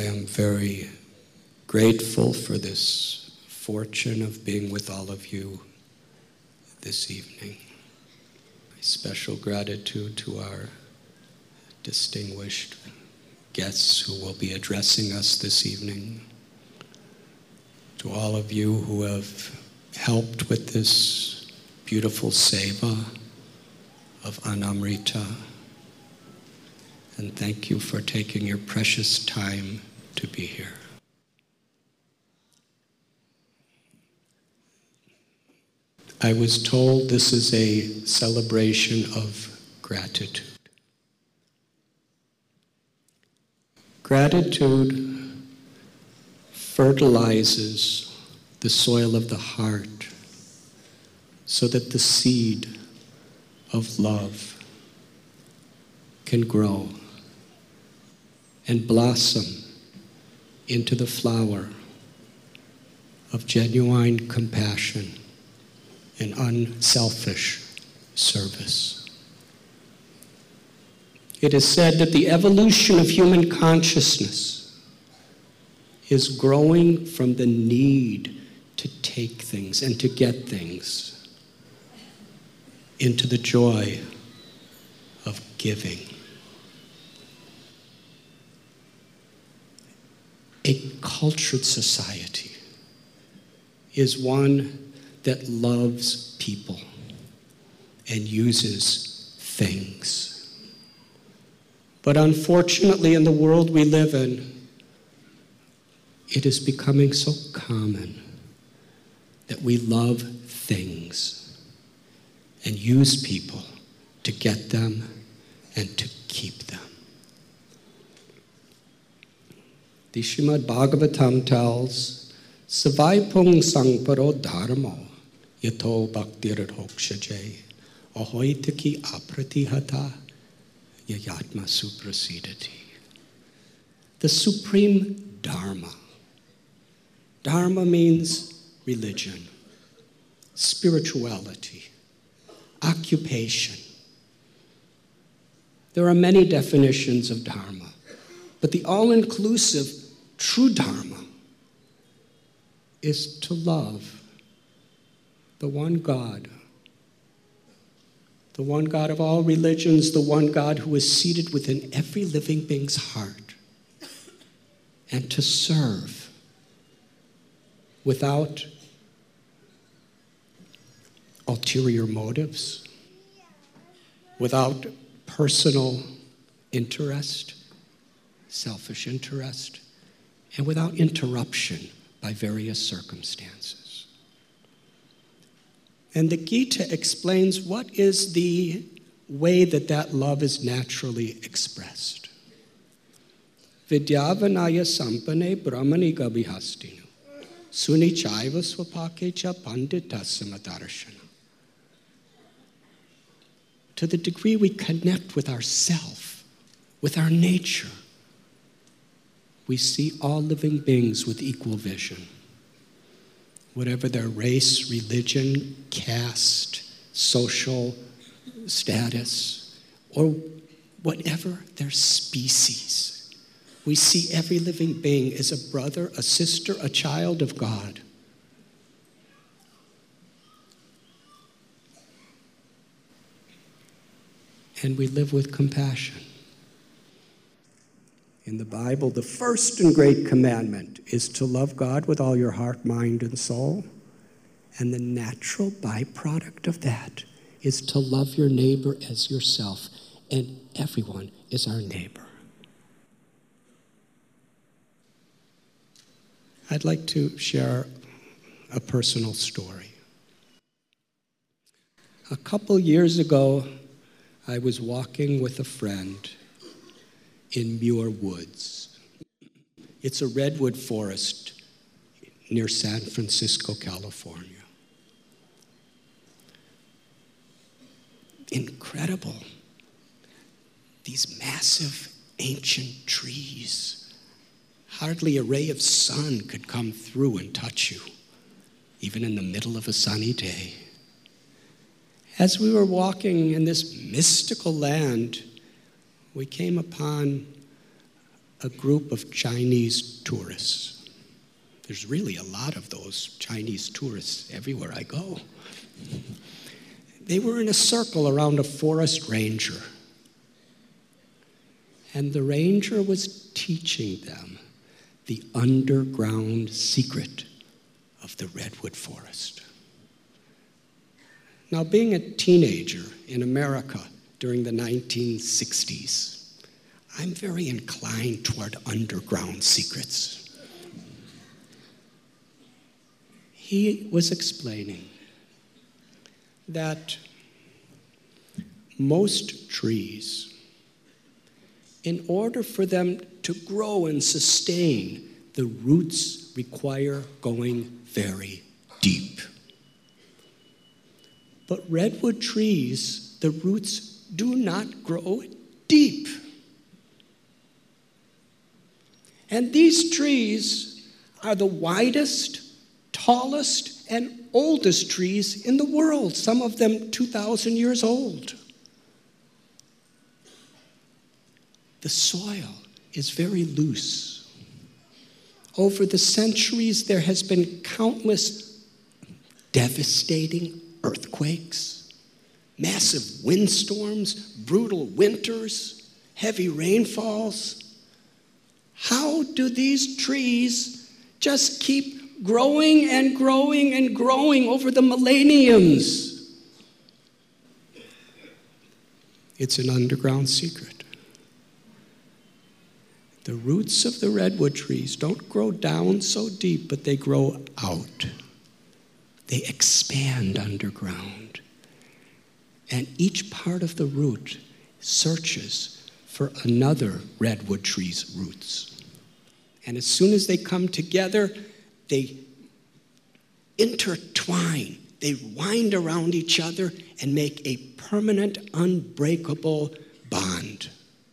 I am very grateful for this fortune of being with all of you this evening. My special gratitude to our distinguished guests who will be addressing us this evening. To all of you who have helped with this beautiful seva of Anamrita. And thank you for taking your precious time to be here. I was told this is a celebration of gratitude. Gratitude fertilizes the soil of the heart so that the seed of love can grow and blossom into the flower of genuine compassion and unselfish service. It is said that the evolution of human consciousness is growing from the need to take things and to get things into the joy of giving. A cultured society is one that loves people and uses things. But unfortunately, in the world we live in, it is becoming so common that we love things and use people to get them and to keep them. The Srimad Bhagavatam tells, Savaipung sangparo dharmo yato bhaktir hokshaje ahoitaki apratihata yayatma suprasidati. The supreme dharma. Dharma means religion, spirituality, occupation. There are many definitions of dharma, but the all-inclusive true dharma is to love the one God of all religions, the one God who is seated within every living being's heart, and to serve without ulterior motives, without personal interest, selfish interest, and without interruption by various circumstances. And the Gita explains what is the way that love is naturally expressed. Vidyavanaya sampane brahmani gabihastinu suni chaiva swapakecha panditasamadarshana. To the degree we connect with ourself, with our nature, we see all living beings with equal vision. Whatever their race, religion, caste, social status, or whatever their species, we see every living being as a brother, a sister, a child of God. And we live with compassion. In the Bible, the first and great commandment is to love God with all your heart, mind, and soul. And the natural byproduct of that is to love your neighbor as yourself. And everyone is our neighbor. I'd like to share a personal story. A couple years ago, I was walking with a friend in Muir Woods. It's a redwood forest near San Francisco, California. Incredible. These massive ancient trees. Hardly a ray of sun could come through and touch you, even in the middle of a sunny day. As we were walking in this mystical land, we came upon a group of Chinese tourists. There's really a lot of those Chinese tourists everywhere I go. They were in a circle around a forest ranger. And the ranger was teaching them the underground secret of the redwood forest. Now, being a teenager in America during the 1960s, I'm very inclined toward underground secrets. He was explaining that most trees, in order for them to grow and sustain, the roots require going very deep. But redwood trees, the roots do not grow deep. And these trees are the widest, tallest, and oldest trees in the world, some of them 2,000 years old. The soil is very loose. Over the centuries, there has been countless devastating earthquakes, massive windstorms, brutal winters, heavy rainfalls. How do these trees just keep growing and growing and growing over the millenniums? It's an underground secret. The roots of the redwood trees don't grow down so deep, but they grow out. They expand underground. And each part of the root searches for another redwood tree's roots. And as soon as they come together, they intertwine. They wind around each other and make a permanent, unbreakable bond.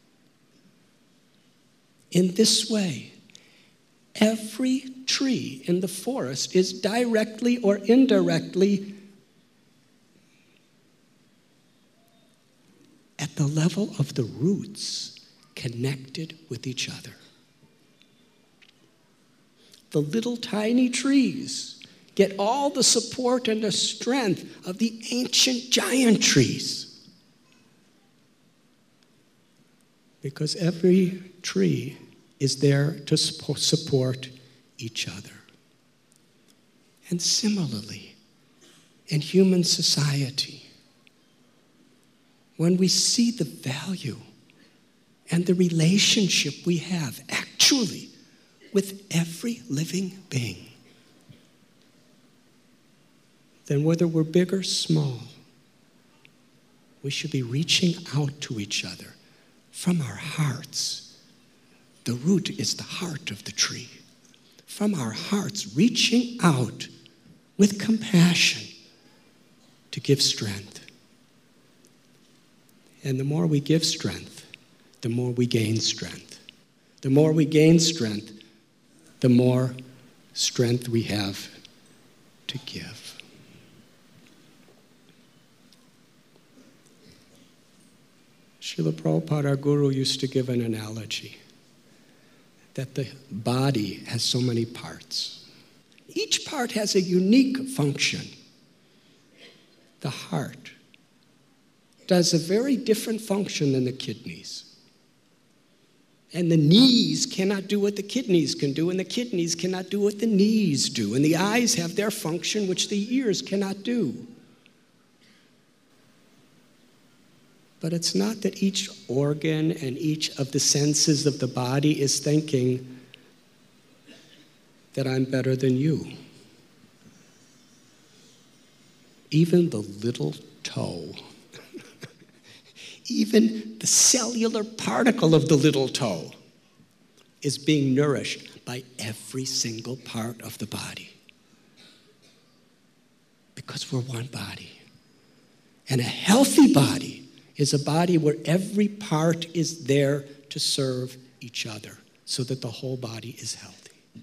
In this way, every tree in the forest is directly or indirectly at the level of the roots connected with each other. The little tiny trees get all the support and the strength of the ancient giant trees. Because every tree is there to support each other. And similarly, in human society, when we see the value and the relationship we have actually with every living being, then whether we're big or small, we should be reaching out to each other from our hearts. The root is the heart of the tree. From our hearts, reaching out with compassion to give strength. And the more we give strength, the more we gain strength. The more we gain strength, the more strength we have to give. Srila Prabhupada, our guru, used to give an analogy that the body has so many parts. Each part has a unique function. The heart does a very different function than the kidneys. And the knees cannot do what the kidneys can do, and the kidneys cannot do what the knees do. And the eyes have their function, which the ears cannot do. But it's not that each organ and each of the senses of the body is thinking that I'm better than you. Even the little toe, even the cellular particle of the little toe is being nourished by every single part of the body. Because we're one body. And a healthy body is a body where every part is there to serve each other so that the whole body is healthy.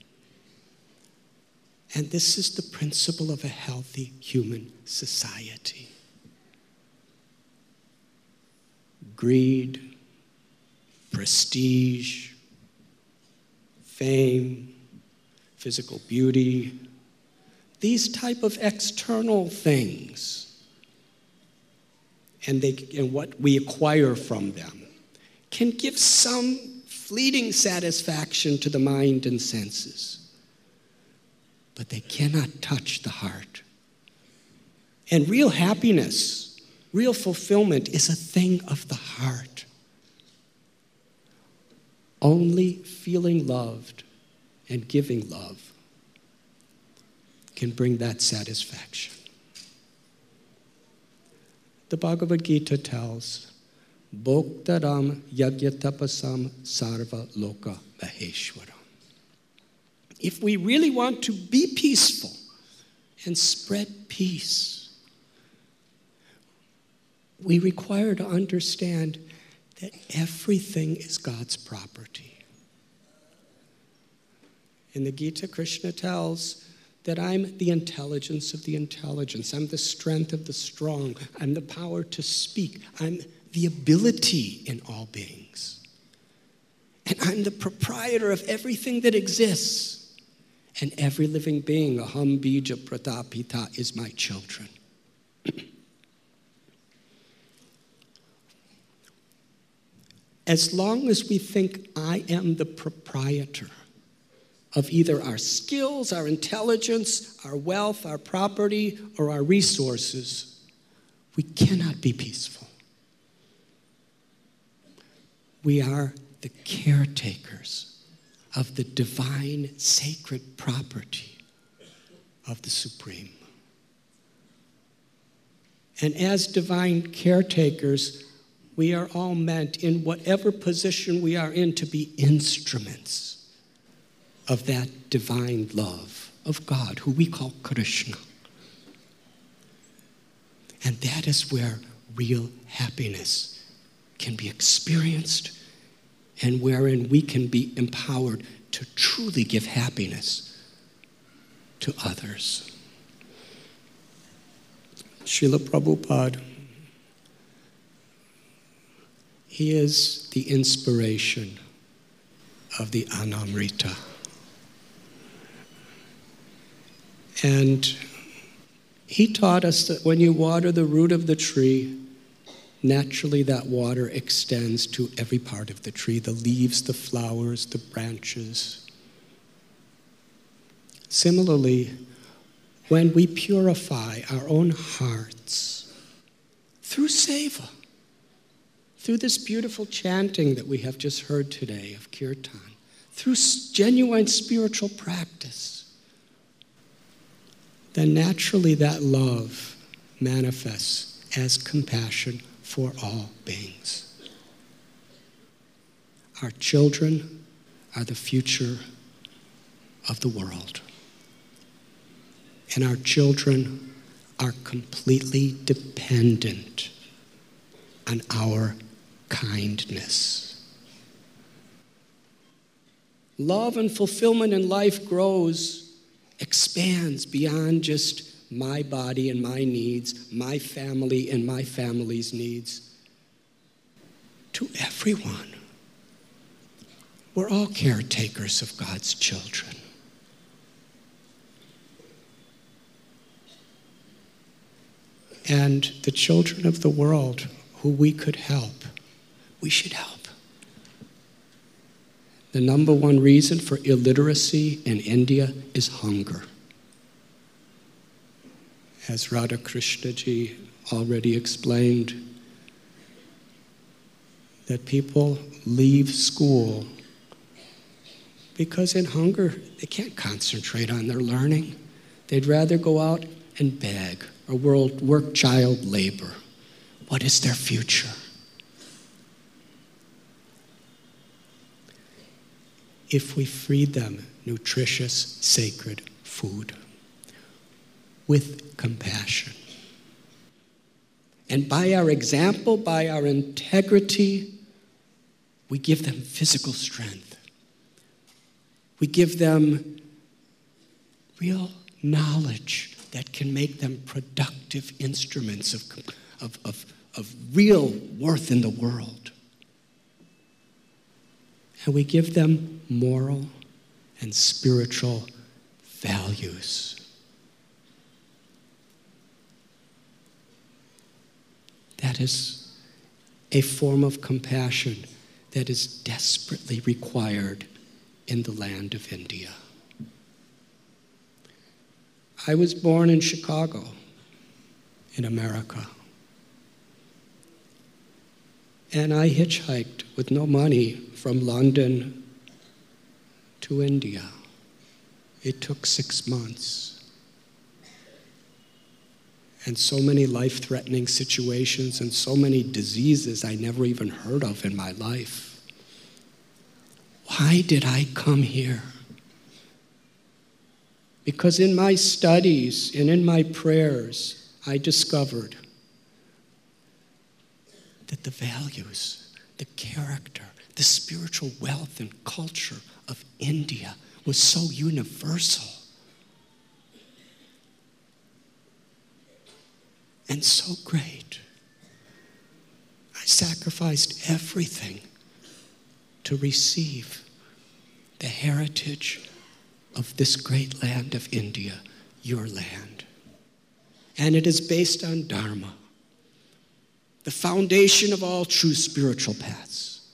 And this is the principle of a healthy human society. Greed, prestige, fame, physical beauty, these type of external things, and what we acquire from them, can give some fleeting satisfaction to the mind and senses, but they cannot touch the heart. And real happiness, real fulfillment is a thing of the heart. Only feeling loved and giving love can bring that satisfaction. The Bhagavad Gita tells, Bhoktaram yagyatapasam sarva loka maheshwaram. If we really want to be peaceful and spread peace, we require to understand that everything is God's property. In the Gita, Krishna tells that I'm the intelligence of the intelligence. I'm the strength of the strong. I'm the power to speak. I'm the ability in all beings. And I'm the proprietor of everything that exists. And every living being, aham bija pratapita, is my children. As long as we think I am the proprietor of either our skills, our intelligence, our wealth, our property, or our resources, we cannot be peaceful. We are the caretakers of the divine, sacred property of the Supreme. And as divine caretakers, we are all meant, in whatever position we are in, to be instruments of that divine love of God, who we call Krishna. And that is where real happiness can be experienced, and wherein we can be empowered to truly give happiness to others. Srila Prabhupada, he is the inspiration of the Anamrita. And he taught us that when you water the root of the tree, naturally that water extends to every part of the tree, the leaves, the flowers, the branches. Similarly, when we purify our own hearts through seva, through this beautiful chanting that we have just heard today of kirtan, through genuine spiritual practice, then naturally that love manifests as compassion for all beings. Our children are the future of the world. And our children are completely dependent on our kindness. Love and fulfillment in life grows, expands beyond just my body and my needs, my family and my family's needs, to everyone. We're all caretakers of God's children. And the children of the world who we could help, we should help. The number one reason for illiteracy in India is hunger. As Radha Krishna ji already explained, that people leave school because in hunger they can't concentrate on their learning. They'd rather go out and beg or work child labor. What is their future? If we feed them nutritious, sacred food with compassion, and by our example, by our integrity, we give them physical strength. We give them real knowledge that can make them productive instruments of real worth in the world. And we give them moral and spiritual values. That is a form of compassion that is desperately required in the land of India. I was born in Chicago, in America. And I hitchhiked with no money from London to India. It took 6 months. And so many life-threatening situations and so many diseases I never even heard of in my life. Why did I come here? Because in my studies and in my prayers, I discovered that the values, the character, the spiritual wealth and culture of India was so universal and so great. I sacrificed everything to receive the heritage of this great land of India, your land. And it is based on Dharma, the foundation of all true spiritual paths.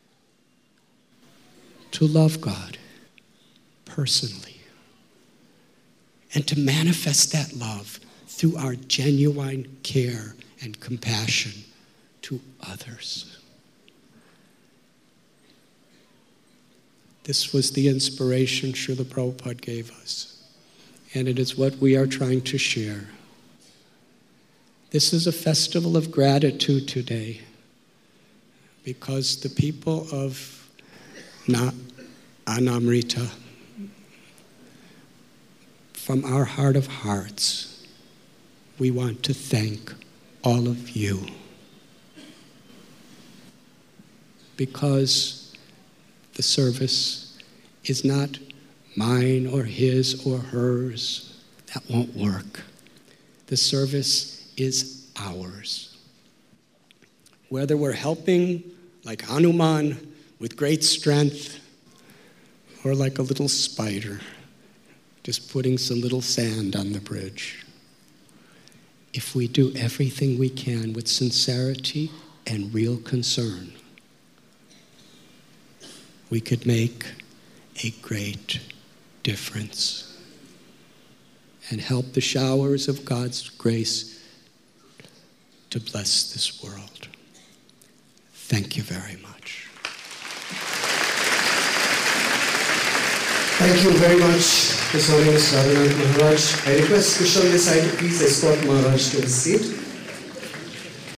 To love God personally and to manifest that love through our genuine care and compassion to others. This was the inspiration Srila Prabhupada gave us, and it is what we are trying to share. This is a festival of gratitude today because the people of Anamrita, from our heart of hearts, we want to thank all of you because the service is not mine or his or hers. That won't work. The service is ours. Whether we're helping like Hanuman with great strength or like a little spider just putting some little sand on the bridge. If we do everything we can with sincerity and real concern, we could make a great difference and help the showers of God's grace to bless this world. Thank you very much. Thank you very much, His Holiness Radhanath Maharaj. I request Kushal Desai to please escort Maharaj to his seat.